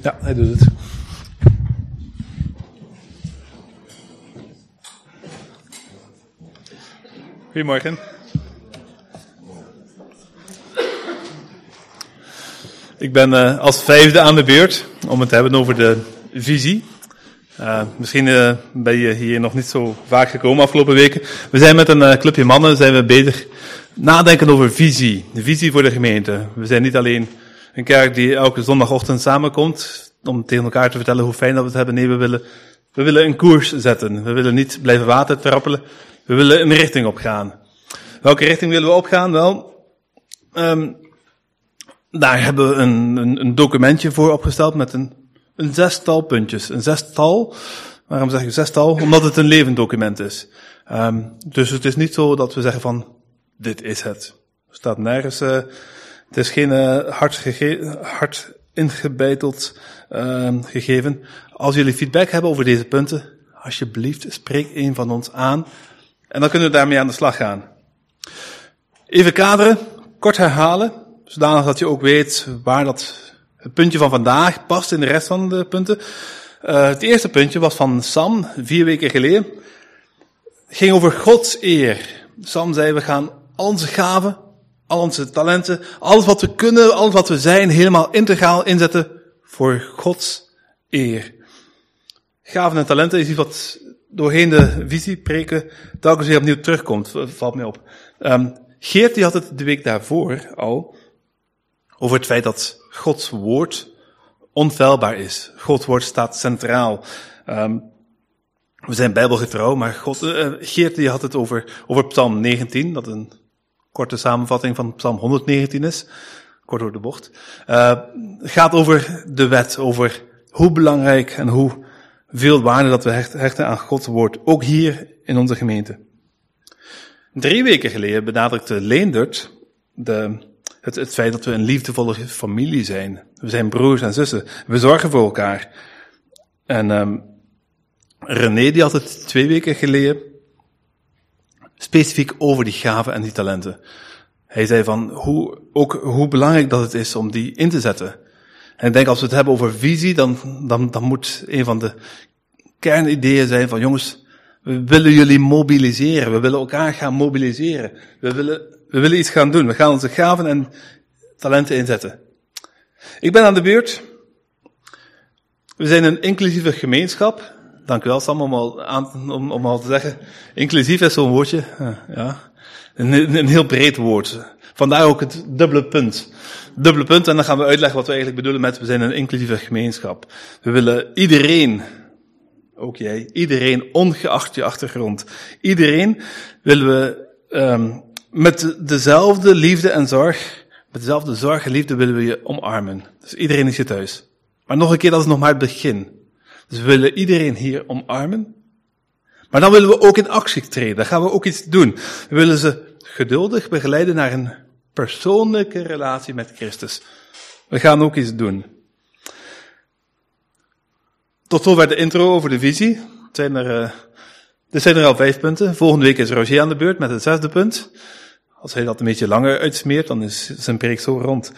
Ja, hij doet het. Goedemorgen. Ik ben als vijfde aan de beurt om het te hebben over de visie. Misschien ben je hier nog niet zo vaak gekomen afgelopen weken. We zijn met een clubje mannen bezig nadenken over visie. De visie voor de gemeente. We zijn niet alleen een kerk die elke zondagochtend samenkomt om tegen elkaar te vertellen hoe fijn dat we het hebben. Nee, we willen een koers zetten. We willen niet blijven water trappelen. We willen een richting opgaan. Welke richting willen we opgaan? Wel, daar hebben we een documentje voor opgesteld met een zestal puntjes. Een zestal. Waarom zeg ik zestal? Omdat het een levend document is. Dus het is niet zo dat we zeggen van, dit is het. Er staat nergens, het is geen hard ingebeiteld gegeven. Als jullie feedback hebben over deze punten, alsjeblieft, spreek een van ons aan. En dan kunnen we daarmee aan de slag gaan. Even kaderen, kort herhalen, zodanig dat je ook weet waar het puntje van vandaag past in de rest van de punten. Het eerste puntje was van Sam, 4 weken geleden. Het ging over Gods eer. Sam zei, we gaan al onze gaven, al onze talenten, alles wat we kunnen, alles wat we zijn, helemaal integraal inzetten voor Gods eer. Gaven en talenten is iets wat doorheen de visiepreken telkens weer opnieuw terugkomt, valt mij op. Geert die had het de week daarvoor al over het feit dat Gods woord onfeilbaar is. Gods woord staat centraal. We zijn bijbelgetrouw, maar Geert die had het over Psalm 19, dat een korte samenvatting van Psalm 119 is. Kort door de bocht. Gaat over de wet, over hoe belangrijk en hoe veel waarde dat we hechten aan Gods woord. Ook hier in onze gemeente. 3 weken geleden benadrukte Leendert het feit dat we een liefdevolle familie zijn. We zijn broers en zussen. We zorgen voor elkaar. En René die had het 2 weken geleden specifiek over die gaven en die talenten. Hij zei van hoe belangrijk dat het is om die in te zetten. En ik denk als we het hebben over visie, dan moet een van de kernideeën zijn van jongens, we willen jullie mobiliseren. We willen elkaar gaan mobiliseren. We willen iets gaan doen. We gaan onze gaven en talenten inzetten. Ik ben aan de beurt. We zijn een inclusieve gemeenschap. Dank u wel, Sam, om al te zeggen. Inclusief is zo'n woordje. Ja. Een heel breed woord. Vandaar ook het dubbele punt. Dubbele punt, en dan gaan we uitleggen wat we eigenlijk bedoelen met we zijn een inclusieve gemeenschap. We willen iedereen, ook jij, iedereen, ongeacht je achtergrond, iedereen willen we met dezelfde liefde en zorg, met dezelfde zorg en liefde willen we je omarmen. Dus iedereen is je thuis. Maar nog een keer, dat is nog maar het begin. Dus we willen iedereen hier omarmen. Maar dan willen we ook in actie treden. Dan gaan we ook iets doen. We willen ze geduldig begeleiden naar een persoonlijke relatie met Christus. We gaan ook iets doen. Tot zover de intro over de visie. Er zijn er al 5 punten. Volgende week is Roger aan de beurt met het 6e punt. Als hij dat een beetje langer uitsmeert, dan is zijn preek zo rond.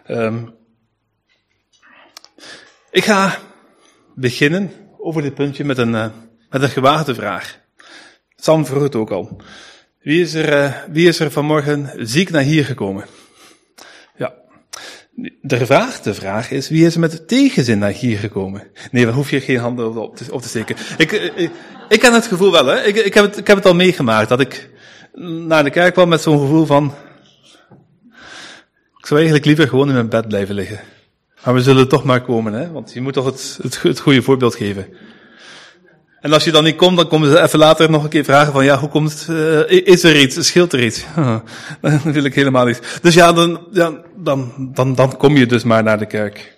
Ik ga beginnen over dit puntje met een gewaagde vraag. Sam vroeg het ook al. Wie is er vanmorgen ziek naar hier gekomen? Ja. De vraag is, wie is er met tegenzin naar hier gekomen? Nee, dan hoef je geen handen op te steken. Ik ken het gevoel wel, hè. Ik heb het al meegemaakt, dat ik naar de kerk kwam met zo'n gevoel van, ik zou eigenlijk liever gewoon in mijn bed blijven liggen. Maar we zullen toch maar komen, hè, want je moet toch het goede voorbeeld geven. En als je dan niet komt, dan komen ze even later nog een keer vragen van, ja, hoe komt het, is er iets, scheelt er iets? Dat wil ik helemaal niet. Dus ja, dan kom je dus maar naar de kerk.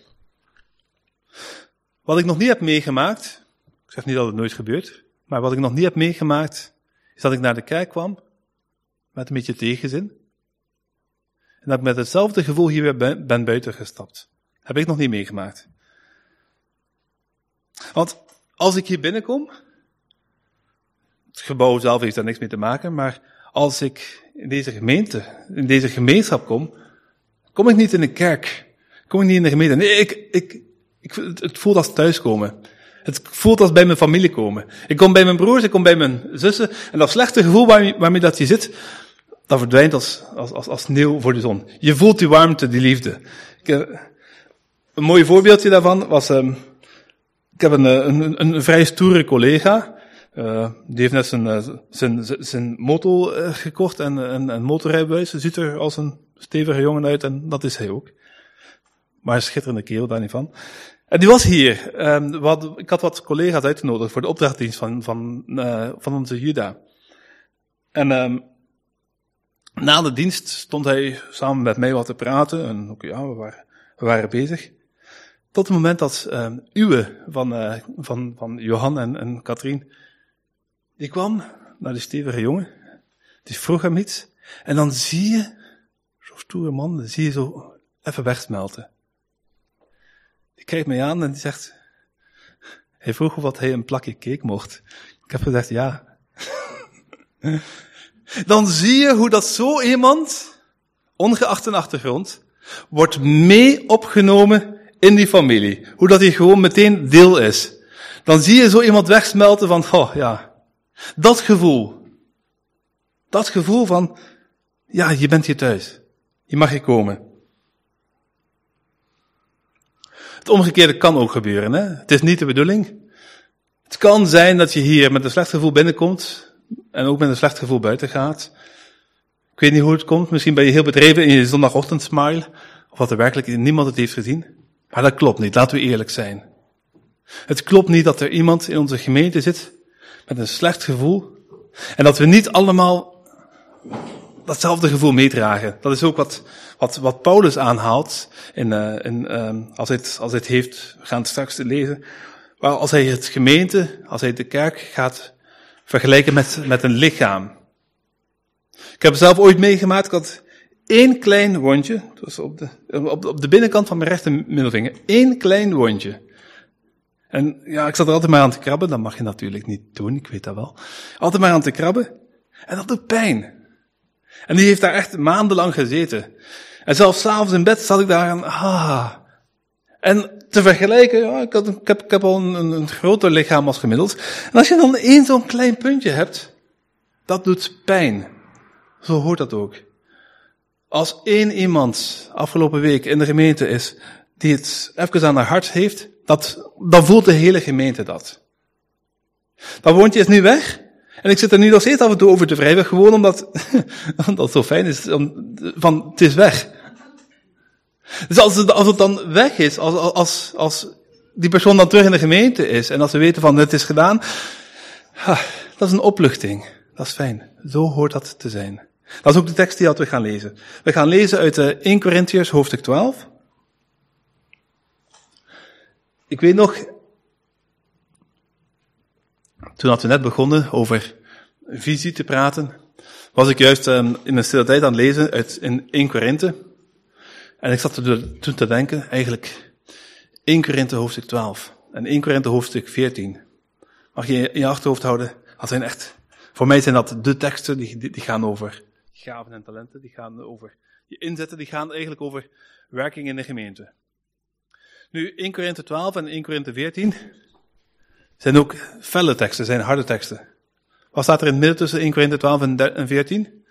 Wat ik nog niet heb meegemaakt, ik zeg niet dat het nooit gebeurt, maar wat ik nog niet heb meegemaakt, is dat ik naar de kerk kwam, met een beetje tegenzin, en dat ik met hetzelfde gevoel hier weer ben buiten gestapt. Heb ik nog niet meegemaakt. Want als ik hier binnenkom, het gebouw zelf heeft daar niks mee te maken, maar als ik in deze gemeente, in deze gemeenschap kom ik niet in de kerk, kom ik niet in de gemeente. Nee, Het voelt als thuiskomen. Het voelt als bij mijn familie komen. Ik kom bij mijn broers, ik kom bij mijn zussen. En dat slechte gevoel waarmee dat je zit, dat verdwijnt als sneeuw voor de zon. Je voelt die warmte, die liefde. Een mooi voorbeeldje daarvan was, ik heb een vrij stoere collega. Die heeft net zijn moto gekocht en een motorrijbewijs. Ziet er als een stevige jongen uit en dat is hij ook. Maar een schitterende kerel, daar niet van. En die was hier. Ik had wat collega's uitgenodigd voor de opdrachtdienst van onze Juda. En na de dienst stond hij samen met mij wat te praten. En ook ja, we waren bezig. Tot het moment dat Uwe van Johan en Katrien, die kwam naar die stevige jongen. Die vroeg hem iets. En dan zie je, zo'n stoere man, dan zie je zo even wegsmelten. Die kijkt mij aan en die zegt, hij vroeg of hij een plakje cake mocht. Ik heb gezegd ja. Dan zie je hoe dat zo iemand, ongeacht een achtergrond, wordt mee opgenomen in die familie. Hoe dat hij gewoon meteen deel is. Dan zie je zo iemand wegsmelten van, oh ja, dat gevoel. Dat gevoel van, ja, je bent hier thuis. Je mag hier komen. Het omgekeerde kan ook gebeuren, hè. Het is niet de bedoeling. Het kan zijn dat je hier met een slecht gevoel binnenkomt en ook met een slecht gevoel buiten gaat. Ik weet niet hoe het komt. Misschien ben je heel bedreven in je zondagochtendsmile, of wat er werkelijk niemand het heeft gezien. Maar dat klopt niet, laten we eerlijk zijn. Het klopt niet dat er iemand in onze gemeente zit met een slecht gevoel en dat we niet allemaal datzelfde gevoel meedragen. Dat is ook wat Paulus aanhaalt als hij het heeft, we gaan het straks lezen, maar als hij als hij de kerk gaat vergelijken met een lichaam. Ik heb zelf ooit meegemaakt, ik had 1 klein wondje, dus op de binnenkant van mijn rechter middelvinger, 1 klein wondje. En ja, ik zat er altijd maar aan te krabben, dat mag je natuurlijk niet doen, ik weet dat wel. Altijd maar aan te krabben, en dat doet pijn. En die heeft daar echt maandenlang gezeten. En zelfs 's avonds in bed zat ik daar aan, En te vergelijken, ja, ik heb al een groter lichaam als gemiddeld. En als je dan 1 zo'n klein puntje hebt, dat doet pijn. Zo hoort dat ook. Als 1 iemand afgelopen week in de gemeente is, die het even aan haar hart heeft, dan voelt de hele gemeente dat. Dat wondje is nu weg. En ik zit er nu nog steeds af en toe over te wrijven, gewoon omdat het zo fijn is, het is weg. Dus als het dan weg is, als die persoon dan terug in de gemeente is, en als ze weten van het is gedaan, dat is een opluchting. Dat is fijn. Zo hoort dat te zijn. Dat is ook de tekst die we gaan lezen. We gaan lezen uit 1 Korintiërs hoofdstuk 12. Ik weet nog, toen we net begonnen over visie te praten, was ik juist in een stille tijd aan het lezen in 1 Korinthe. En ik zat toen te denken, eigenlijk 1 Korinthe hoofdstuk 12 en 1 Korinthe hoofdstuk 14. Mag je in je achterhoofd houden, voor mij zijn dat de teksten die gaan over gaven en talenten, die gaan over je inzetten, die gaan eigenlijk over werking in de gemeente. Nu, 1 Korinthe 12 en 1 Korinthe 14 zijn ook felle teksten, zijn harde teksten. Wat staat er in het midden tussen 1 Korinthe 12 en 14?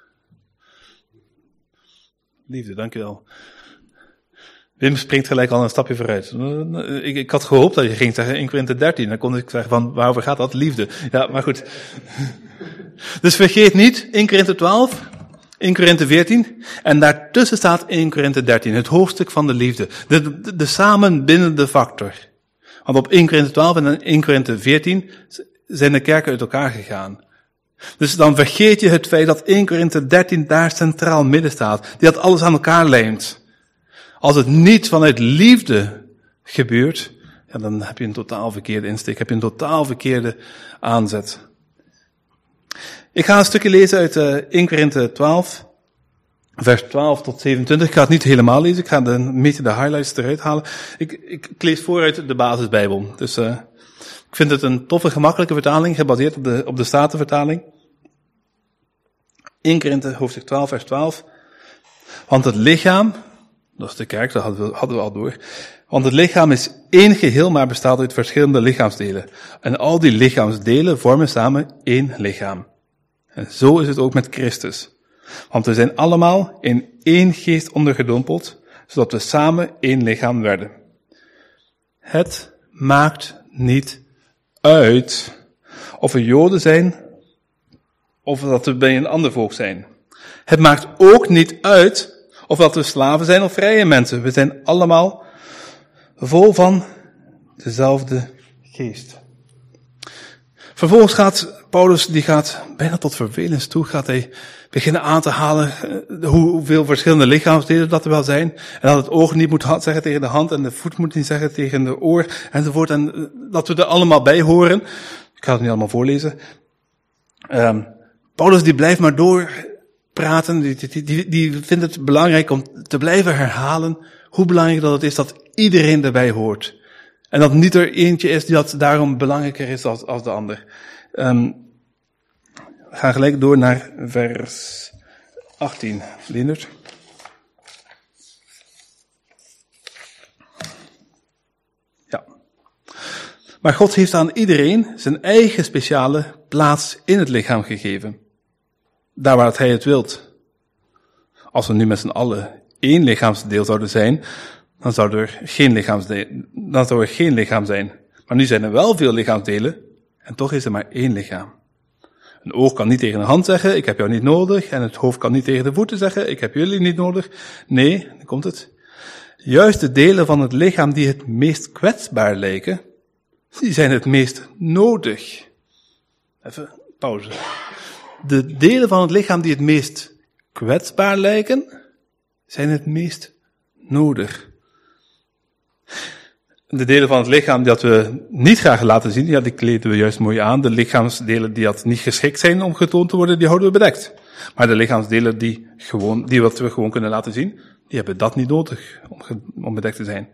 Liefde, dankjewel. Wim springt gelijk al een stapje vooruit. Ik had gehoopt dat je ging zeggen 1 Korinthe 13. Dan kon ik zeggen van, waarover gaat dat? Liefde. Ja, maar goed. Dus vergeet niet, 1 Korinthe 12, 1 Korinthe 14. En daartussen staat 1 Korinthe 13. Het hoofdstuk van de liefde. De samenbindende factor. Want op 1 Korinthe 12 en 1 Korinthe 14 zijn de kerken uit elkaar gegaan. Dus dan vergeet je het feit dat 1 Korinthe 13 daar centraal midden staat. Die dat alles aan elkaar lijmt. Als het niet vanuit liefde gebeurt, ja, dan heb je een totaal verkeerde insteek. Heb je een totaal verkeerde aanzet. Ik ga een stukje lezen uit 1 Korinthe 12. Vers 12 tot 27. Ik ga het niet helemaal lezen. Ik ga een beetje de highlights eruit halen. Ik lees vooruit de basisbijbel. Dus ik vind het een toffe, gemakkelijke vertaling, gebaseerd op de Statenvertaling. 1 Korinthe hoofdstuk 12, vers 12. Want het lichaam, dat is de kerk, dat hadden we al door. Want het lichaam is één geheel, maar bestaat uit verschillende lichaamsdelen. En al die lichaamsdelen vormen samen één lichaam. En zo is het ook met Christus. Want we zijn allemaal in één geest ondergedompeld, zodat we samen één lichaam werden. Het maakt niet uit of we Joden zijn, of dat we bij een ander volk zijn. Het maakt ook niet uit of dat we slaven zijn of vrije mensen. We zijn allemaal vol van dezelfde geest. Vervolgens gaat Paulus, die gaat bijna tot vervelens toe, gaat hij beginnen aan te halen hoeveel verschillende lichaamsdelen dat er wel zijn. En dat het oog niet moet zeggen tegen de hand en de voet moet niet zeggen tegen de oor enzovoort. En dat we er allemaal bij horen. Ik ga het niet allemaal voorlezen. Paulus die blijft maar doorpraten, die vindt het belangrijk om te blijven herhalen hoe belangrijk dat het is dat iedereen erbij hoort. En dat niet er eentje is die dat daarom belangrijker is als de ander. We gaan gelijk door naar vers 18. Leendert. Ja. Maar God heeft aan iedereen zijn eigen speciale plaats in het lichaam gegeven. Daar waar hij het wilt. Als we nu met z'n allen één lichaamsdeel zouden zijn, dan zou er geen lichaam zijn. Maar nu zijn er wel veel lichaamsdelen en toch is er maar één lichaam. Een oog kan niet tegen de hand zeggen, ik heb jou niet nodig. En het hoofd kan niet tegen de voeten zeggen, ik heb jullie niet nodig. Nee, dan komt het. Juist de delen van het lichaam die het meest kwetsbaar lijken, die zijn het meest nodig. Even pauze. De delen van het lichaam die het meest kwetsbaar lijken, zijn het meest nodig. De delen van het lichaam die dat we niet graag laten zien, ja, die kleden we juist mooi aan. De lichaamsdelen die dat niet geschikt zijn om getoond te worden, die houden we bedekt. Maar de lichaamsdelen die wat we gewoon kunnen laten zien, die hebben dat niet nodig om bedekt te zijn.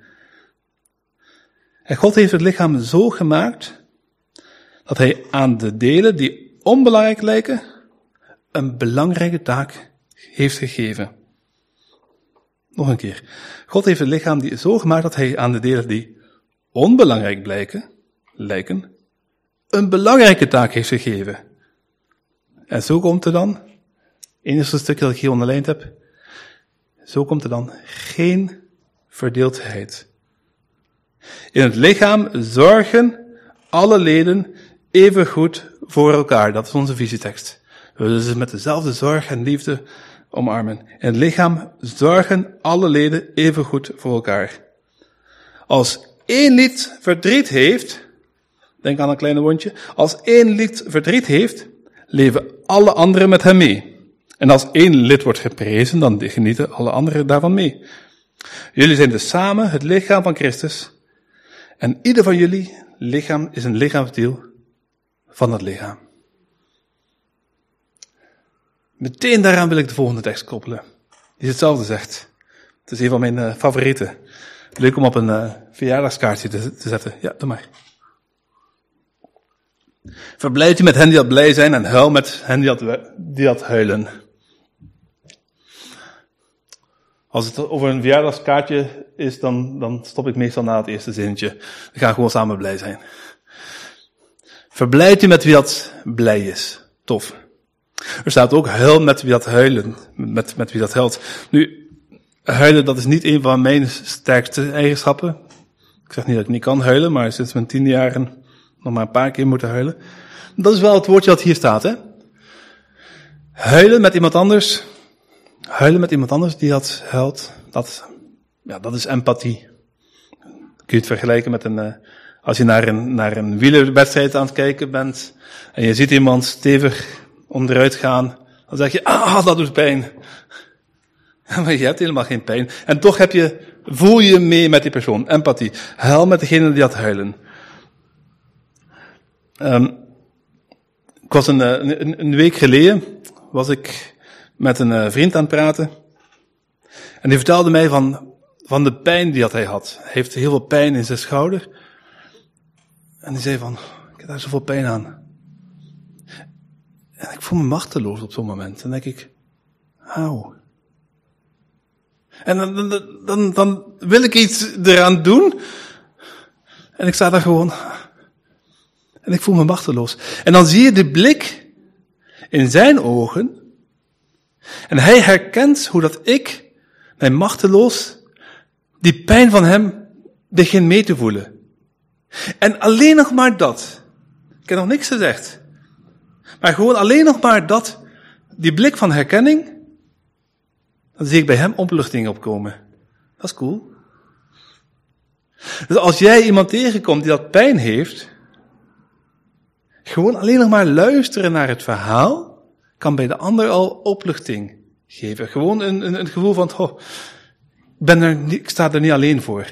En God heeft het lichaam zo gemaakt, dat hij aan de delen die onbelangrijk lijken, een belangrijke taak heeft gegeven. Nog een keer. God heeft het lichaam zo gemaakt dat hij aan de delen die onbelangrijk lijken, een belangrijke taak heeft gegeven. En zo komt er dan, eerste stukje dat ik hier onderlijnd heb, zo komt er dan geen verdeeldheid. In het lichaam zorgen alle leden even goed voor elkaar. Dat is onze visietekst. We willen ze met dezelfde zorg en liefde omarmen. In het lichaam zorgen alle leden even goed voor elkaar. Als één lid verdriet heeft, denk aan een kleine wondje, als één lid verdriet heeft, leven alle anderen met hem mee. En als één lid wordt geprezen, dan genieten alle anderen daarvan mee. Jullie zijn dus samen het lichaam van Christus. En ieder van jullie lichaam is een lichaamsdeel van het lichaam. Meteen daaraan wil ik de volgende tekst koppelen. Die hetzelfde zegt. Het is een van mijn favorieten. Leuk om op een verjaardagskaartje te zetten. Ja, doe maar. Verblijd u met hen die dat blij zijn en huil met hen die dat huilen. Als het over een verjaardagskaartje is, dan stop ik meestal na het eerste zinnetje. We gaan gewoon samen blij zijn. Verblijd u met wie dat blij is. Tof. Er staat ook huil met wie dat huilen. Met wie dat huilt. Nu, huilen, dat is niet een van mijn sterkste eigenschappen. Ik zeg niet dat ik niet kan huilen, maar sinds mijn 10 jaren nog maar een paar keer moeten huilen. Dat is wel het woordje dat hier staat, hè. Huilen met iemand anders. Huilen met iemand anders die dat huilt. Dat is empathie. Kun je het vergelijken met als je naar een wielerwedstrijd aan het kijken bent. En je ziet iemand stevig onderuit gaan. Dan zeg je, dat doet pijn. Maar je hebt helemaal geen pijn. En toch voel je mee met die persoon. Empathie. Huil met degene die dat huilen. Ik was een week geleden, was ik met een vriend aan het praten. En die vertelde mij van de pijn die hij had. Hij heeft heel veel pijn in zijn schouder. En die zei van, ik heb daar zoveel pijn aan. En ik voel me machteloos op zo'n moment. En dan denk ik, auw. En dan wil ik iets eraan doen. En ik sta daar gewoon. En ik voel me machteloos. En dan zie je de blik in zijn ogen. En hij herkent hoe dat ik, mijn machteloos, die pijn van hem begin mee te voelen. En alleen nog maar dat. Ik heb nog niks gezegd. Maar gewoon alleen nog maar dat, die blik van herkenning, dan zie ik bij hem opluchting opkomen. Dat is cool. Dus als jij iemand tegenkomt die dat pijn heeft, gewoon alleen nog maar luisteren naar het verhaal, kan bij de ander al opluchting geven. Gewoon een gevoel van, ik sta er niet alleen voor.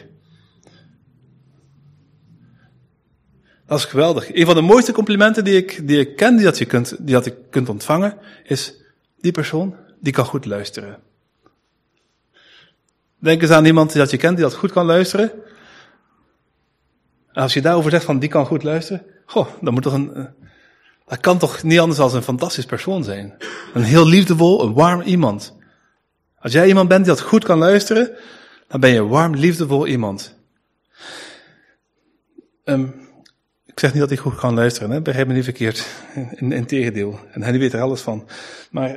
Dat is geweldig. Een van de mooiste complimenten die ik ken, die je kunt ontvangen, is die persoon, die kan goed luisteren. Denk eens aan iemand dat je kent, die dat goed kan luisteren. En als je daarover zegt van, die kan goed luisteren, dat kan toch niet anders dan een fantastisch persoon zijn. Een heel liefdevol, een warm iemand. Als jij iemand bent die dat goed kan luisteren, dan ben je een warm, liefdevol iemand. Ik zeg niet dat ik goed kan luisteren, hè? Begrijp me niet verkeerd. Integendeel. En hij weet er alles van. Maar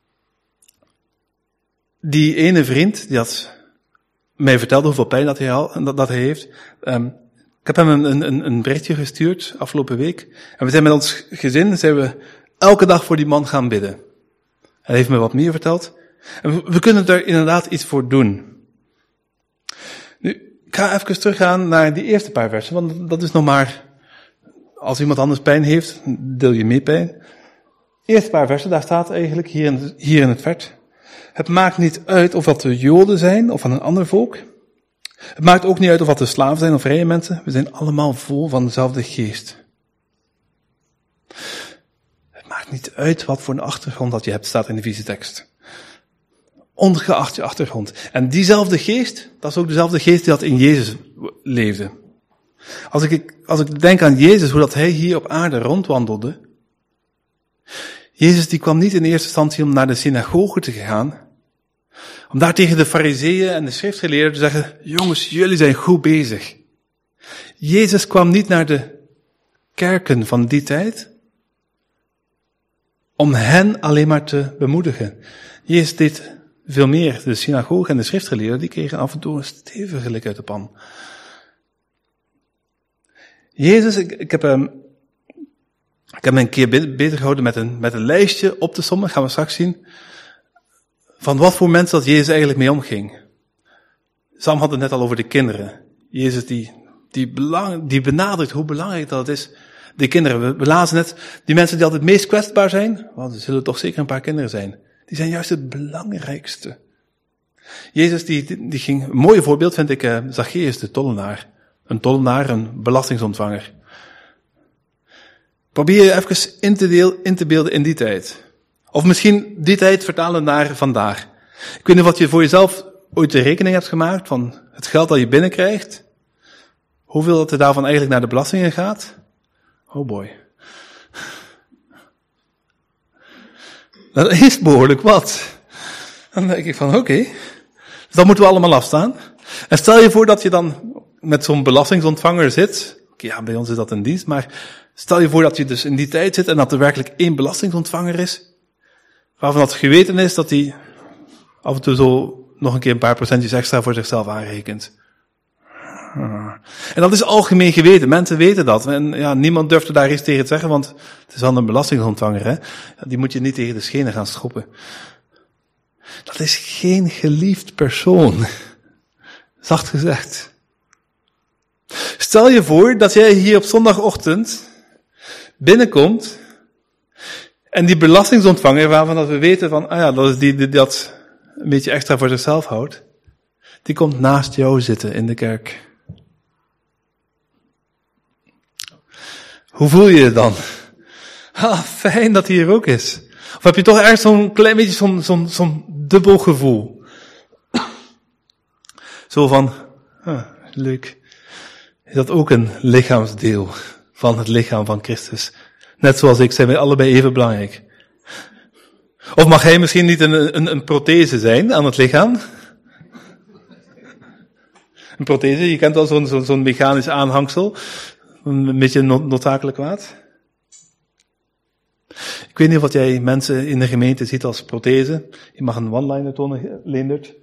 die ene vriend, die had mij vertelde hoeveel pijn dat hij heeft. Ik heb hem een berichtje gestuurd afgelopen week. En we zijn met ons gezin elke dag voor die man gaan bidden. Hij heeft me wat meer verteld. En we kunnen daar inderdaad iets voor doen. Nu, ik ga even teruggaan naar die eerste paar versen, want dat is nog maar, als iemand anders pijn heeft, deel je mee pijn. Eerste paar versen, daar staat eigenlijk hier in het vers. Het maakt niet uit of dat de Joden zijn of van een ander volk. Het maakt ook niet uit of dat de slaven zijn of vrije mensen. We zijn allemaal vol van dezelfde geest. Het maakt niet uit wat voor een achtergrond dat je hebt, staat in de visietekst. Ongeacht je achtergrond. En diezelfde geest, dat is ook dezelfde geest die dat in Jezus leefde. Als ik denk aan Jezus, hoe dat hij hier op aarde rondwandelde. Jezus die kwam niet in eerste instantie om naar de synagoge te gaan. Om daar tegen de farizeeën en de schriftgeleerden te zeggen, jongens, jullie zijn goed bezig. Jezus kwam niet naar de kerken van die tijd, om hen alleen maar te bemoedigen. Jezus deed veel meer. De synagoge en de schriftgeleerden, die kregen af en toe een stevige lik uit de pan. Jezus, ik heb me een keer bezig gehouden met een lijstje op te sommen, gaan we straks zien, van wat voor mensen dat Jezus eigenlijk mee omging. Sam had het net al over de kinderen. Jezus die benadrukt hoe belangrijk dat is. De kinderen, we lazen net, die mensen die altijd het meest kwetsbaar zijn, want er zullen toch zeker een paar kinderen zijn, die zijn juist het belangrijkste. Jezus die ging, een mooi voorbeeld vind ik, Zacchaeus de tollenaar. Een tollenaar, een belastingsontvanger. Probeer je even in te beelden in die tijd. Of misschien die tijd vertalen naar vandaag. Ik weet niet of je voor jezelf ooit de rekening hebt gemaakt van het geld dat je binnenkrijgt. Hoeveel dat er daarvan eigenlijk naar de belastingen gaat. Oh boy. Dat is behoorlijk wat. Dan denk ik van oké. Dus dat moeten we allemaal afstaan. En stel je voor dat je dan met zo'n belastingsontvanger zit. Ja, bij ons is dat een dienst, maar stel je voor dat je dus in die tijd zit en dat er werkelijk één belastingsontvanger is, waarvan het geweten is dat hij af en toe zo nog een keer een paar procentjes extra voor zichzelf aanrekent. En dat is algemeen geweten, mensen weten dat. En ja, niemand durft er daar iets tegen te zeggen, want het is wel een belastingontvanger, hè. Die moet je niet tegen de schenen gaan schoppen. Dat is geen geliefd persoon. Zacht gezegd. Stel je voor dat jij hier op zondagochtend binnenkomt en die belastingsontvanger, waarvan dat we weten van, dat is die dat een beetje extra voor zichzelf houdt, die komt naast jou zitten in de kerk. Hoe voel je je dan? Fijn dat hij hier ook is. Of heb je toch ergens zo'n klein beetje zo'n dubbel gevoel? Zo van, leuk. Is dat ook een lichaamsdeel van het lichaam van Christus? Net zoals ik, zijn wij allebei even belangrijk. Of mag hij misschien niet een prothese zijn aan het lichaam? Een prothese, je kent wel zo'n mechanisch aanhangsel. Een beetje noodzakelijk kwaad. Ik weet niet wat jij mensen in de gemeente ziet als prothese. Je mag een one-liner tonen, Leendert.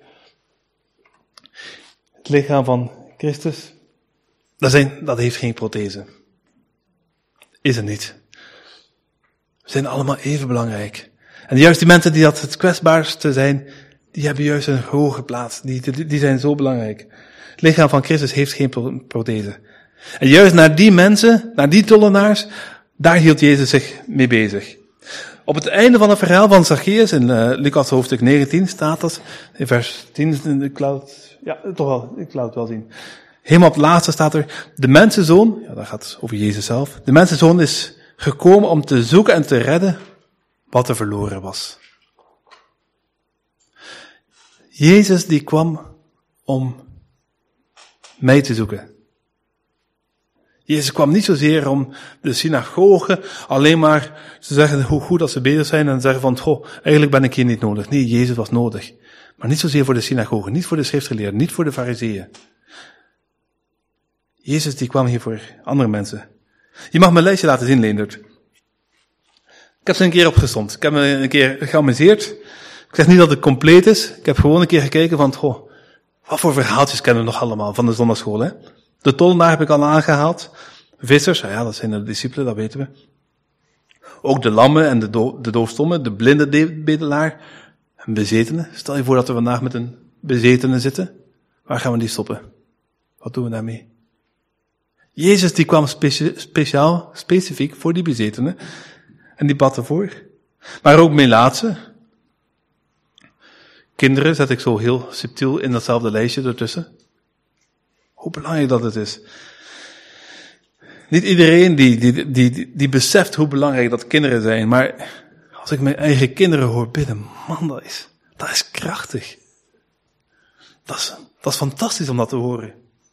Het lichaam van Christus, dat heeft geen prothese. Is het niet. We zijn allemaal even belangrijk. En juist die mensen die dat het kwetsbaarste zijn, die hebben juist een hoge plaats. Die zijn zo belangrijk. Het lichaam van Christus heeft geen prothese. En juist naar die mensen, naar die tollenaars, daar hield Jezus zich mee bezig. Op het einde van het verhaal van Zacchaeus, in Lucas hoofdstuk 19 staat dat, in vers 10, ik laat het wel zien. Helemaal op het laatste staat er, de mensenzoon, ja, dat gaat over Jezus zelf, de mensenzoon is gekomen om te zoeken en te redden wat er verloren was. Jezus die kwam om mij te zoeken. Jezus kwam niet zozeer om de synagoge alleen maar te zeggen hoe goed dat ze bezig zijn en zeggen van, goh, eigenlijk ben ik hier niet nodig. Nee, Jezus was nodig. Maar niet zozeer voor de synagoge, niet voor de schriftgeleerden, niet voor de fariseeën. Jezus die kwam hier voor andere mensen. Je mag mijn lijstje laten zien, Leendert. Ik heb ze een keer opgestomd. Ik heb me een keer geamuseerd. Ik zeg niet dat het compleet is. Ik heb gewoon een keer gekeken van, goh, wat voor verhaaltjes kennen we nog allemaal van de zondagschool, hè? De tollenaar heb ik al aangehaald. Vissers, ja, dat zijn de discipelen, dat weten we. Ook de lammen en de doofstommen, de blinde bedelaar en bezetenen. Stel je voor dat we vandaag met een bezetene zitten. Waar gaan we die stoppen? Wat doen we daarmee? Jezus die kwam specifiek voor die bezetenen. En die bad ervoor. Maar ook melaatsen. Kinderen zet ik zo heel subtiel in datzelfde lijstje ertussen. Hoe belangrijk dat het is. Niet iedereen die beseft hoe belangrijk dat kinderen zijn. Maar als ik mijn eigen kinderen hoor bidden, man, dat is krachtig. Dat is fantastisch om dat te horen.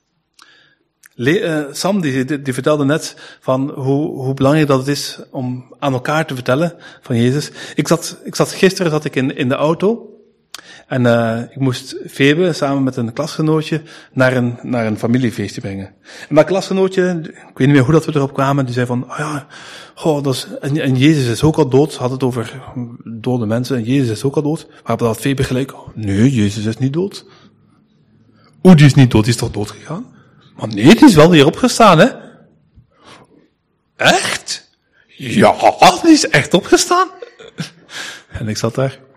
Sam die vertelde net van hoe belangrijk dat het is om aan elkaar te vertellen van Jezus. Gisteren zat ik in de auto. En ik moest Febe samen met een klasgenootje naar een familiefeestje brengen. En dat klasgenootje, ik weet niet meer hoe dat we erop kwamen, die zei van, oh ja, en Jezus is ook al dood. Ze had het over dode mensen en Jezus is ook al dood. Waarop dat Febe gelijk, nee, Jezus is niet dood. Oeh, die is niet dood, die is toch dood gegaan? Maar nee, die is wel weer opgestaan, hè? Echt? Ja, die is echt opgestaan. En ik zat daar.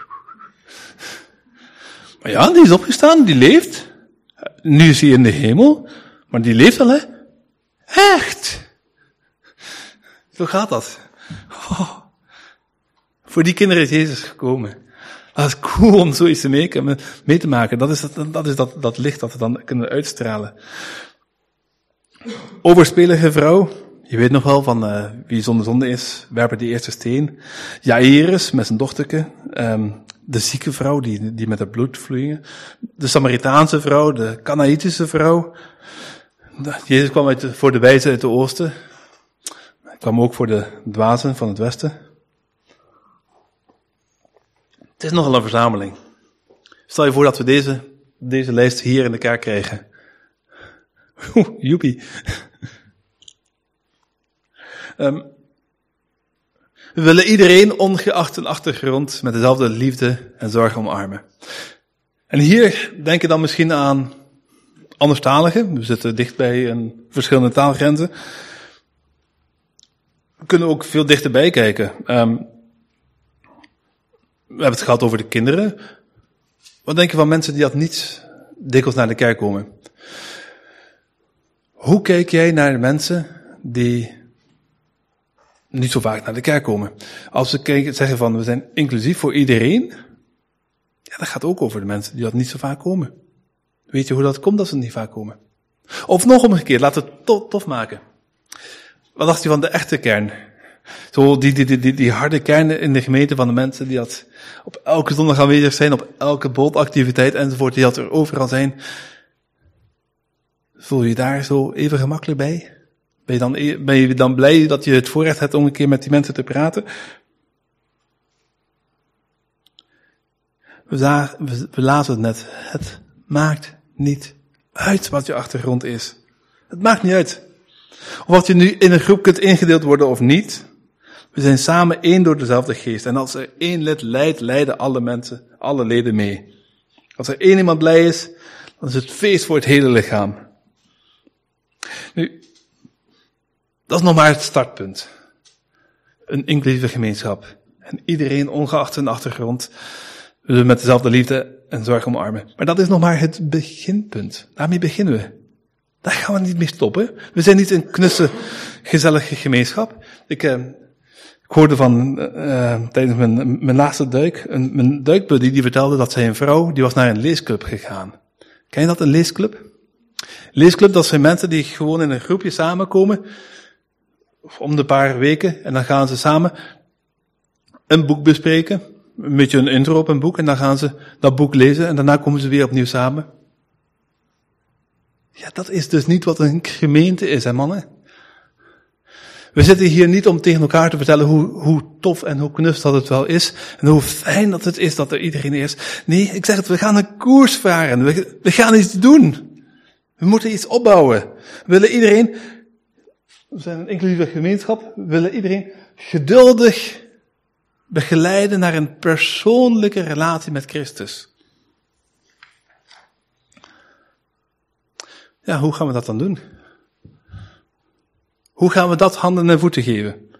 Maar ja, die is opgestaan, die leeft. Nu is hij in de hemel, maar die leeft al, hè? Echt? Zo gaat dat. Oh. Voor die kinderen is Jezus gekomen. Dat is cool om zoiets mee te maken. Dat is dat licht dat we dan kunnen uitstralen. Overspelige vrouw. Je weet nog wel van wie zonder zonde is. Werpen die eerste steen. Jairus met zijn dochterke. De zieke vrouw die met het bloed vloeide. De Samaritaanse vrouw. De Kanaïtische vrouw. Jezus kwam voor de wijzen uit het oosten. Hij kwam ook voor de dwazen van het westen. Het is nogal een verzameling. Stel je voor dat we deze lijst hier in de kerk krijgen. Joepie. We willen iedereen, ongeacht een achtergrond, met dezelfde liefde en zorg omarmen. En hier denk je dan misschien aan anderstaligen. We zitten dicht bij verschillende taalgrenzen. We kunnen ook veel dichterbij kijken. We hebben het gehad over de kinderen. Wat denk je van mensen die dat niet dikwijls naar de kerk komen? Hoe kijk jij naar de mensen die niet zo vaak naar de kerk komen? Als we zeggen van we zijn inclusief voor iedereen, ja, dat gaat ook over de mensen die dat niet zo vaak komen. Weet je hoe dat komt dat ze niet vaak komen? Of nog omgekeerd, laten we het tof maken. Wat dacht je van de echte kern? Zo die harde kern in de gemeente van de mensen die dat op elke zondag aanwezig zijn, op elke bootactiviteit enzovoort, die dat er overal zijn. Voel je je daar zo even gemakkelijk bij? Ben je dan blij dat je het voorrecht hebt om een keer met die mensen te praten? We lazen het net. Het maakt niet uit wat je achtergrond is. Het maakt niet uit. Of wat je nu in een groep kunt ingedeeld worden of niet. We zijn samen één door dezelfde geest. En als er één lid lijdt, lijden alle mensen, alle leden mee. Als er één iemand blij is, dan is het feest voor het hele lichaam. Nu, dat is nog maar het startpunt. Een inclusieve gemeenschap. En iedereen, ongeacht zijn achtergrond, willen we met dezelfde liefde en zorg omarmen. Maar dat is nog maar het beginpunt. Daarmee beginnen we. Daar gaan we niet mee stoppen. We zijn niet een knusse, gezellige gemeenschap. Ik hoorde van, tijdens mijn laatste duik, mijn duikbuddy die vertelde dat zijn vrouw, die was naar een leesclub gegaan. Ken je dat, een leesclub? Leesclub, dat zijn mensen die gewoon in een groepje samenkomen, om de paar weken, en dan gaan ze samen een boek bespreken, een beetje een intro op een boek, en dan gaan ze dat boek lezen, en daarna komen ze weer opnieuw samen. Ja, dat is dus niet wat een gemeente is, hè mannen? We zitten hier niet om tegen elkaar te vertellen hoe tof en hoe knus dat het wel is, en hoe fijn dat het is dat er iedereen is. Nee, ik zeg het, we gaan een koers varen, we gaan iets doen. We moeten iets opbouwen. We zijn een inclusieve gemeenschap, we willen iedereen geduldig begeleiden naar een persoonlijke relatie met Christus. Ja, hoe gaan we dat dan doen? Hoe gaan we dat handen en voeten geven?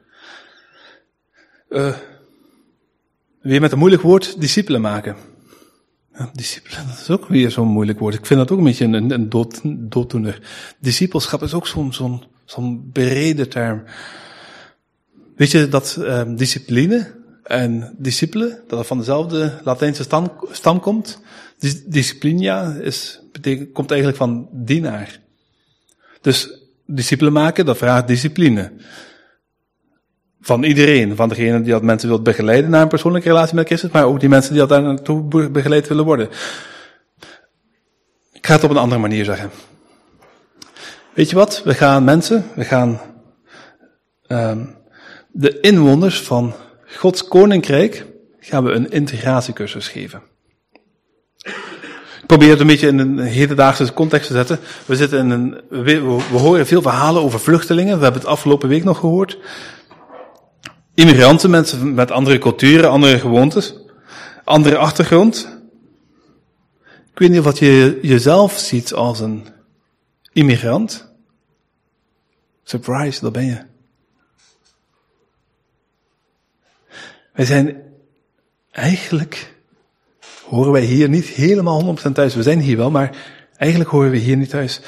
Weer met een moeilijk woord, discipelen maken. Ja, discipelen, dat is ook weer zo'n moeilijk woord. Ik vind dat ook een beetje een dooddoener. Discipelschap is ook zo'n brede term. Weet je dat discipline en discipelen, dat het van dezelfde Latijnse stam komt? Disciplinia komt eigenlijk van dienaar. Dus discipelen maken, dat vraagt discipline. Van iedereen. Van degene die dat mensen wil begeleiden naar een persoonlijke relatie met Christus, maar ook die mensen die dat daar naartoe begeleid willen worden. Ik ga het op een andere manier zeggen. Weet je wat? We gaan de inwoners van Gods koninkrijk gaan we een integratiecursus geven. Ik probeer het een beetje in een hedendaagse context te zetten. We horen veel verhalen over vluchtelingen. We hebben het afgelopen week nog gehoord. Immigranten, mensen met andere culturen, andere gewoontes, andere achtergrond. Ik weet niet of je jezelf ziet als een immigrant. Surprise, dat ben je. Wij zijn eigenlijk, horen wij hier niet helemaal 100% thuis. We zijn hier wel, maar eigenlijk horen we hier niet thuis.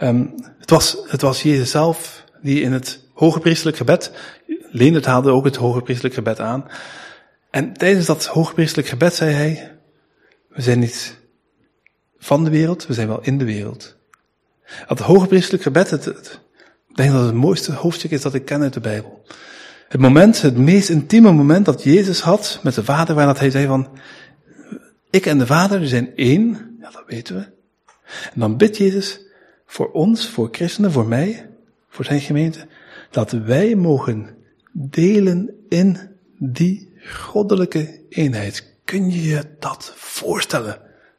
Het was Jezus zelf die in het hogepriestelijk gebed, Leendert haalde ook het hogepriestelijk gebed aan. En tijdens dat hogepriestelijk gebed zei hij, we zijn niet van de wereld, we zijn wel in de wereld. Het hogepriestelijk gebed, ik denk dat het mooiste hoofdstuk is dat ik ken uit de Bijbel. Het meest intieme moment dat Jezus had met de Vader, waar hij zei van, ik en de Vader zijn één, ja dat weten we. En dan bidt Jezus voor ons, voor christenen, voor mij, voor zijn gemeente, dat wij mogen delen in die goddelijke eenheid. Kun je je dat voorstellen?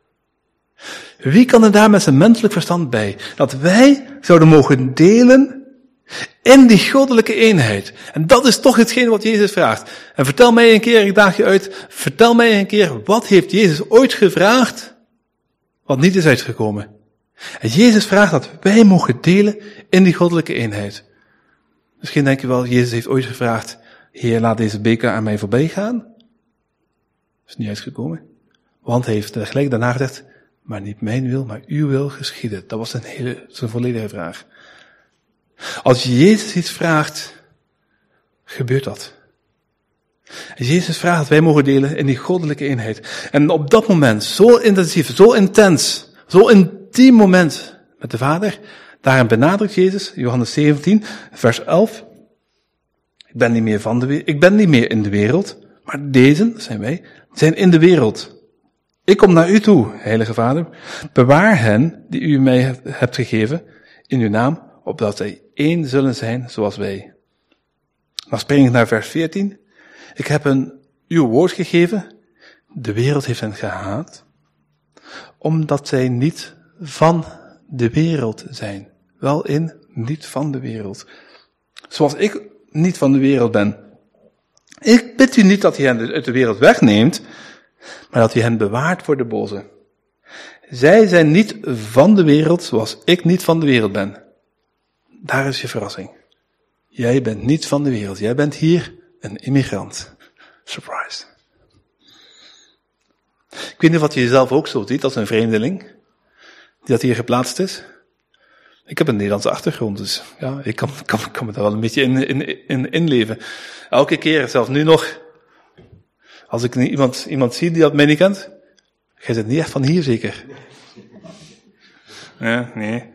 Wie kan er daar met zijn menselijk verstand bij? Dat wij zouden mogen delen in die goddelijke eenheid. En dat is toch hetgeen wat Jezus vraagt. En vertel mij een keer, ik daag je uit, vertel mij een keer, wat heeft Jezus ooit gevraagd, wat niet is uitgekomen? En Jezus vraagt dat wij mogen delen in die goddelijke eenheid. Misschien denk je wel, Jezus heeft ooit gevraagd, Heer, laat deze beker aan mij voorbij gaan. Dat is niet uitgekomen. Want hij heeft gelijk daarna gezegd, maar niet mijn wil, maar uw wil geschieden. Dat was zijn volledige vraag. Als Jezus iets vraagt, gebeurt dat. En Jezus vraagt dat wij mogen delen in die goddelijke eenheid. En op dat moment, zo intensief, zo intens, zo intiem moment met de Vader, daarin benadrukt Jezus, Johannes 17, vers 11, ik ben niet meer in de wereld, maar deze, dat zijn wij, zijn in de wereld. Ik kom naar u toe, heilige Vader, bewaar hen die u mij hebt gegeven in uw naam, opdat zij één zullen zijn zoals wij. Dan spring ik naar vers 14. Ik heb hen uw woord gegeven, de wereld heeft hen gehaat, omdat zij niet van de wereld zijn. Wel in, niet van de wereld. Zoals ik niet van de wereld ben. Ik bid u niet dat hij hen uit de wereld wegneemt, maar dat hij hen bewaart voor de boze. Zij zijn niet van de wereld, zoals ik niet van de wereld ben. Daar is je verrassing. Jij bent niet van de wereld. Jij bent hier een immigrant. Surprise. Ik weet niet of je jezelf ook zo ziet als een vreemdeling, die dat hier geplaatst is. Ik heb een Nederlandse achtergrond, dus ja, ik kan me daar wel een beetje in inleven. Elke keer, zelfs nu nog, als ik iemand zie die dat mij niet kent, jij zit niet echt van hier zeker? Ja, nee.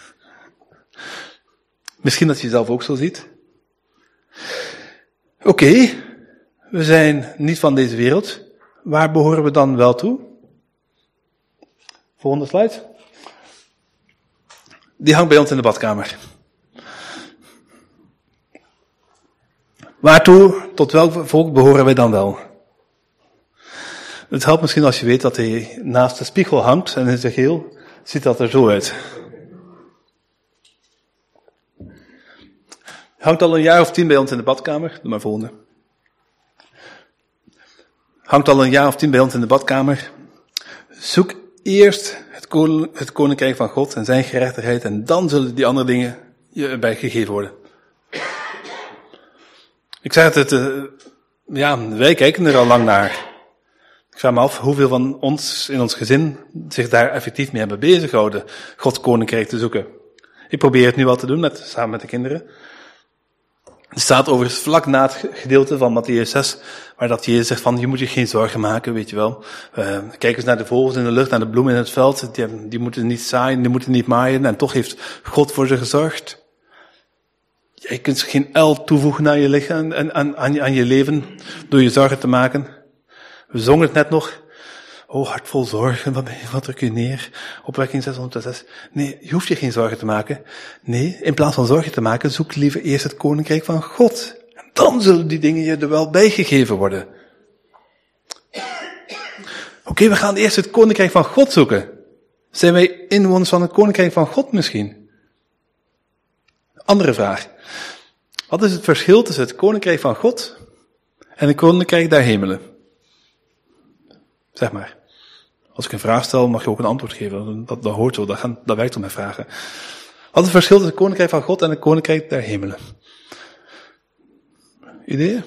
Misschien dat je jezelf ook zo ziet. Oké, we zijn niet van deze wereld. Waar behoren we dan wel toe? Volgende slide. Die hangt bij ons in de badkamer. Waartoe, tot welk volk behoren wij dan wel? Het helpt misschien als je weet dat hij naast de spiegel hangt en in zijn geheel ziet dat er zo uit. Hangt al een jaar of 10 bij ons in de badkamer. Doe maar volgende. Hangt al een jaar of 10 bij ons in de badkamer. Zoek eerst het koninkrijk van God en zijn gerechtigheid en dan zullen die andere dingen je erbij gegeven worden. Ik zeg het, wij kijken er al lang naar. Ik vraag me af hoeveel van ons in ons gezin zich daar effectief mee hebben bezighouden, Gods koninkrijk te zoeken. Ik probeer het nu wel te doen, samen met de kinderen. Er staat overigens vlak na het gedeelte van Mattheüs 6, waar dat Jezus zegt van, je moet je geen zorgen maken, weet je wel. Kijk eens naar de vogels in de lucht, naar de bloemen in het veld, die moeten niet zaaien, die moeten niet maaien, en toch heeft God voor ze gezorgd. Je kunt geen el toevoegen aan je lichaam en aan je leven door je zorgen te maken. We zongen het net nog. Oh, hart vol zorgen, wat druk je neer. Opwekking 606. Nee, je hoeft je geen zorgen te maken. Nee, in plaats van zorgen te maken, zoek liever eerst het koninkrijk van God. En dan zullen die dingen je er wel bijgegeven worden. Oké, we gaan eerst het koninkrijk van God zoeken. Zijn wij inwoners van het koninkrijk van God misschien? Andere vraag. Wat is het verschil tussen het koninkrijk van God en het koninkrijk der hemelen? Zeg maar. Als ik een vraag stel, mag je ook een antwoord geven. Dat hoort zo, dat werkt om mijn vragen. Wat is het verschil tussen het koninkrijk van God en het koninkrijk der hemelen? Ideeën?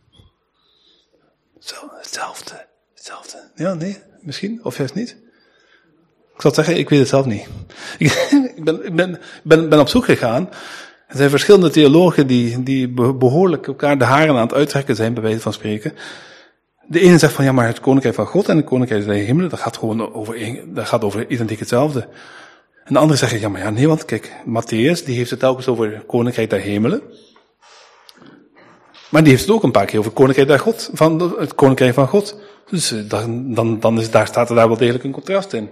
Zo, hetzelfde. Ja, nee, misschien, of juist niet. Ik zal zeggen, ik weet het zelf niet. Ik ben op zoek gegaan. Er zijn verschillende theologen die behoorlijk elkaar de haren aan het uittrekken zijn, bij wijze van spreken. De ene zegt van, ja, maar het koninkrijk van God en het koninkrijk der hemelen, dat gaat over identiek hetzelfde. En de andere zeggen, ja, maar ja, nee, want kijk, Matthäus, die heeft het telkens over het koninkrijk der hemelen. Maar die heeft het ook een paar keer over het koninkrijk der God, van het koninkrijk van God. Dus staat er daar wel degelijk een contrast in.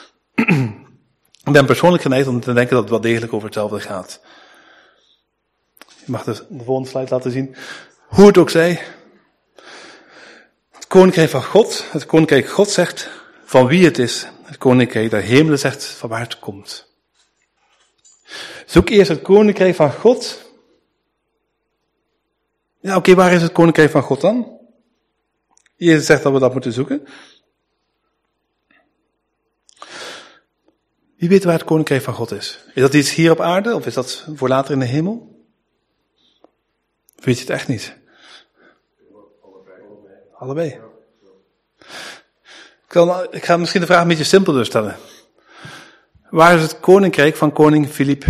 Ik ben persoonlijk geneigd om te denken dat het wel degelijk over hetzelfde gaat. Je mag dus de volgende slide laten zien. Hoe het ook zij, het koninkrijk van God, het koninkrijk God zegt van wie het is. Het koninkrijk der hemelen zegt van waar het komt. Zoek eerst het koninkrijk van God. Ja, oké, waar is het koninkrijk van God dan? Jezus zegt dat we dat moeten zoeken. Wie weet waar het koninkrijk van God is? Is dat iets hier op aarde of is dat voor later in de hemel? Of weet je het echt niet? Allebei. Ik ga misschien de vraag een beetje simpelder stellen. Waar is het koninkrijk van koning Filip?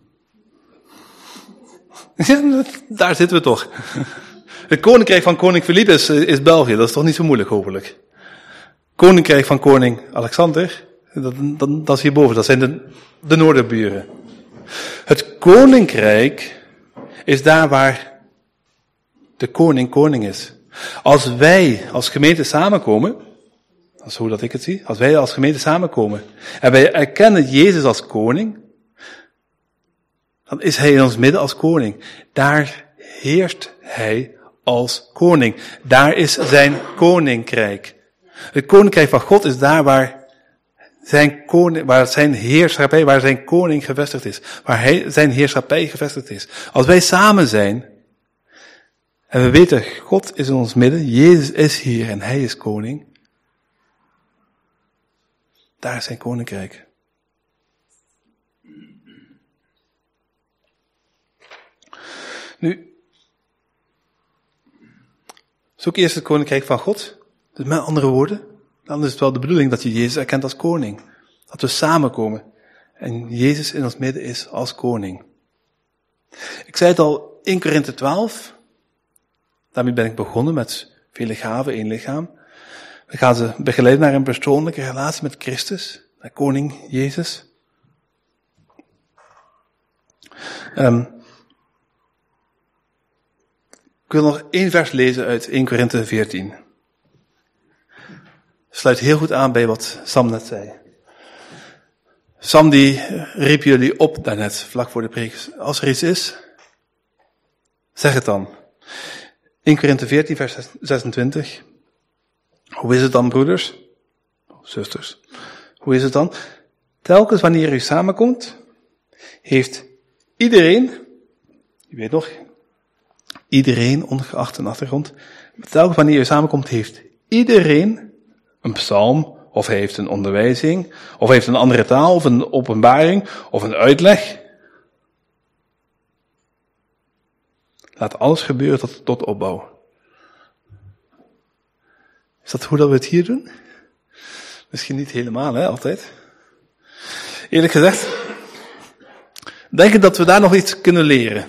Daar zitten we toch. Het koninkrijk van koning Filip is België, dat is toch niet zo moeilijk hopelijk. Koninkrijk van koning Alexander, dat is hierboven, dat zijn de noorderburen. Het koninkrijk is daar waar de koning is. Als wij als gemeente samenkomen, dat is hoe dat ik het zie, als wij als gemeente samenkomen en wij erkennen Jezus als koning, dan is hij in ons midden als koning. Daar heerst hij als koning. Daar is zijn koninkrijk. Het koninkrijk van God is daar waar waar zijn heerschappij, waar zijn koning gevestigd is. Waar zijn heerschappij gevestigd is. Als wij samen zijn, en we weten, God is in ons midden, Jezus is hier en hij is koning. Daar is zijn koninkrijk. Nu, zoek eerst het koninkrijk van God. Dus met andere woorden, dan is het wel de bedoeling dat je Jezus erkent als koning. Dat we samenkomen. En Jezus in ons midden is als koning. Ik zei het al, 1 Korinthe 12. Daarmee ben ik begonnen met vele gaven, één lichaam. We gaan ze begeleiden naar een persoonlijke relatie met Christus. Naar koning Jezus. Ik wil nog 1 vers lezen uit 1 Korinthe 14. Sluit heel goed aan bij wat Sam net zei. Sam die riep jullie op daarnet, vlak voor de preek. Als er iets is, zeg het dan. 1 Korinthe 14 vers 26. Hoe is het dan, broeders? Zusters. Hoe is het dan? Telkens wanneer u samenkomt, heeft iedereen, je weet nog, iedereen, ongeacht een achtergrond, telkens wanneer u samenkomt, heeft iedereen een psalm, of hij heeft een onderwijzing, of hij heeft een andere taal, of een openbaring, of een uitleg. Laat alles gebeuren tot opbouw. Is dat hoe dat we het hier doen? Misschien niet helemaal, altijd. Eerlijk gezegd, denk ik dat we daar nog iets kunnen leren.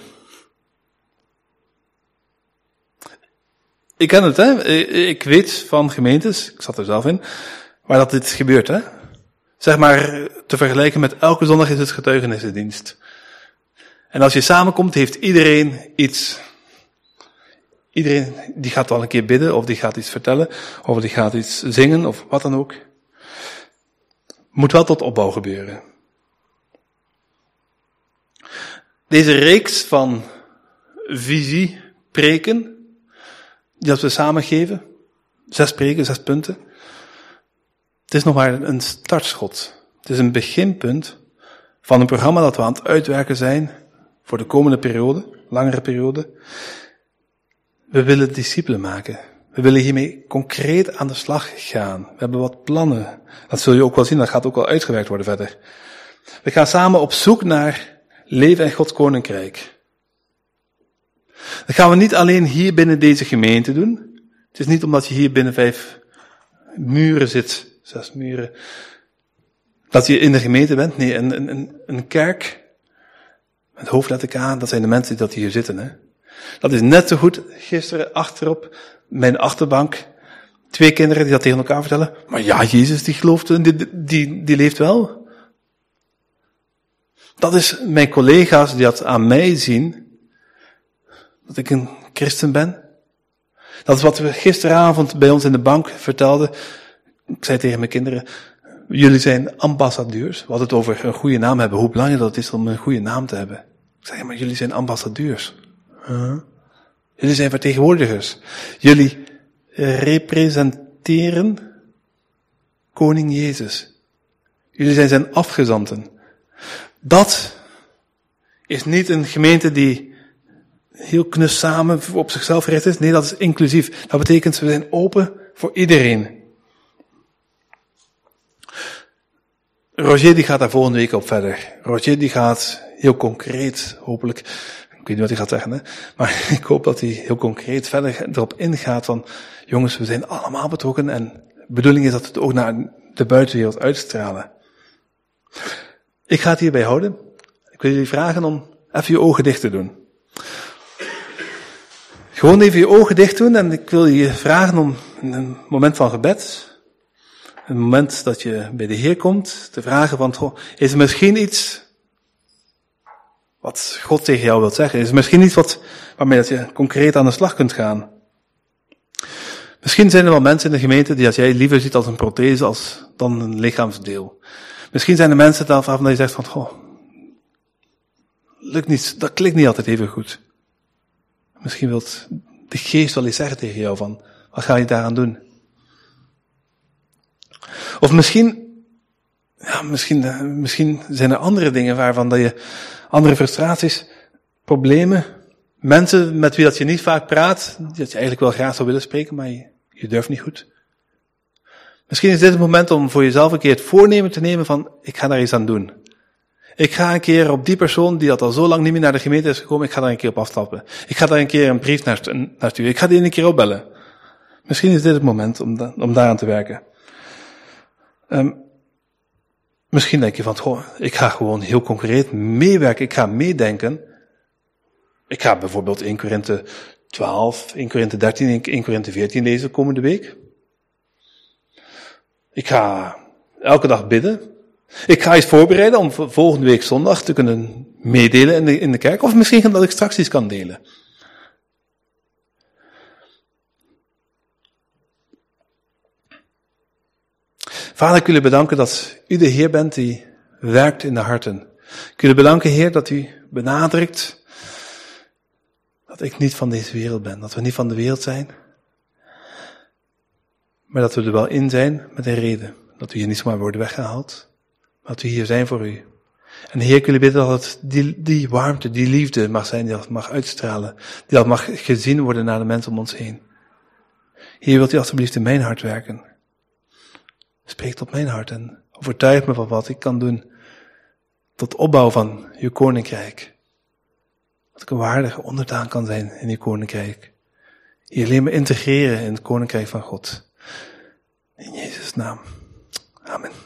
Ik ken het, ik weet van gemeentes, ik zat er zelf in, waar dat dit gebeurt, Zeg maar, te vergelijken met elke zondag is het getuigenisdienst. En als je samenkomt, heeft iedereen iets. Iedereen die gaat wel een keer bidden, of die gaat iets vertellen, of die gaat iets zingen, of wat dan ook. Moet wel tot opbouw gebeuren. Deze reeks van visiepreken, die dat we samen geven, 6 preken, 6 punten. Het is nog maar een startschot. Het is een beginpunt van een programma dat we aan het uitwerken zijn voor de komende periode, langere periode. We willen discipelen maken. We willen hiermee concreet aan de slag gaan. We hebben wat plannen. Dat zul je ook wel zien, dat gaat ook wel uitgewerkt worden verder. We gaan samen op zoek naar leven in Gods koninkrijk. Dat gaan we niet alleen hier binnen deze gemeente doen. Het is niet omdat je hier binnen 5 muren zit, 6 muren, dat je in de gemeente bent. Nee, een kerk met hoofdletter K, dat zijn de mensen die hier zitten. Dat is net zo goed. Gisteren achterop, mijn achterbank, 2 kinderen die dat tegen elkaar vertellen. Maar ja, Jezus die gelooft, die leeft wel. Dat is mijn collega's die dat aan mij zien, dat ik een christen ben. Dat is wat we gisteravond bij ons in de bank vertelden. Ik zei tegen mijn kinderen, jullie zijn ambassadeurs. We hadden het over een goede naam hebben, hoe belangrijk dat is om een goede naam te hebben. Ik zei, maar jullie zijn ambassadeurs. Jullie zijn vertegenwoordigers. Jullie representeren koning Jezus. Jullie zijn zijn afgezanten. Dat is niet een gemeente die heel knus samen op zichzelf gericht is. Nee, dat is inclusief. Dat betekent, we zijn open voor iedereen. Roger die gaat daar volgende week op verder. Roger die gaat heel concreet, hopelijk, ik weet niet wat hij gaat zeggen, maar ik hoop dat hij heel concreet verder erop ingaat van, jongens, we zijn allemaal betrokken en de bedoeling is dat we het ook naar de buitenwereld uitstralen. Ik ga het hierbij houden. Ik wil jullie vragen om even je ogen dicht te doen. Gewoon even je ogen dicht doen en ik wil je vragen om een moment van gebed, een moment dat je bij de Heer komt, te vragen van, is er misschien iets wat God tegen jou wilt zeggen? Is er misschien iets waarmee dat je concreet aan de slag kunt gaan? Misschien zijn er wel mensen in de gemeente die dat jij liever ziet als een prothese dan een lichaamsdeel. Misschien zijn er mensen waarvan je zegt van, lukt niet, dat klinkt niet altijd even goed. Misschien wilt de geest wel eens zeggen tegen jou van, wat ga je daaraan doen? Of misschien Ja, misschien zijn er andere dingen waarvan dat je, andere frustraties, problemen, mensen met wie dat je niet vaak praat, dat je eigenlijk wel graag zou willen spreken, maar je durft niet goed. Misschien is dit het moment om voor jezelf een keer het voornemen te nemen van, ik ga daar iets aan doen. Ik ga een keer op die persoon die al zo lang niet meer naar de gemeente is gekomen, ik ga daar een keer op afstappen. Ik ga daar een keer een brief naar sturen. Ik ga die een keer opbellen. Misschien is dit het moment om daaraan te werken. Misschien denk je van, ik ga gewoon heel concreet meewerken. Ik ga meedenken. Ik ga bijvoorbeeld 1 Korinthe 12, 1 Korinthe 13, 1 Korinthe 14 lezen komende week. Ik ga elke dag bidden. Ik ga iets voorbereiden om volgende week zondag te kunnen meedelen in de kerk. Of misschien dat ik straks iets kan delen. Vader, ik wil u bedanken dat u de Heer bent die werkt in de harten. Ik wil u bedanken, Heer, dat u benadrukt dat ik niet van deze wereld ben. Dat we niet van de wereld zijn. Maar dat we er wel in zijn met een reden. Dat we hier niet zomaar worden weggehaald. Maar dat we hier zijn voor u. En Heer, ik wil u bidden dat het die warmte, die liefde mag zijn, die dat mag uitstralen. Die dat mag gezien worden naar de mensen om ons heen. Heer, wilt u alstublieft in mijn hart werken. Spreek tot mijn hart en overtuig me van wat ik kan doen tot opbouw van uw koninkrijk. Dat ik een waardige onderdaan kan zijn in uw koninkrijk. Hier leer me integreren in het koninkrijk van God. In Jezus' naam. Amen.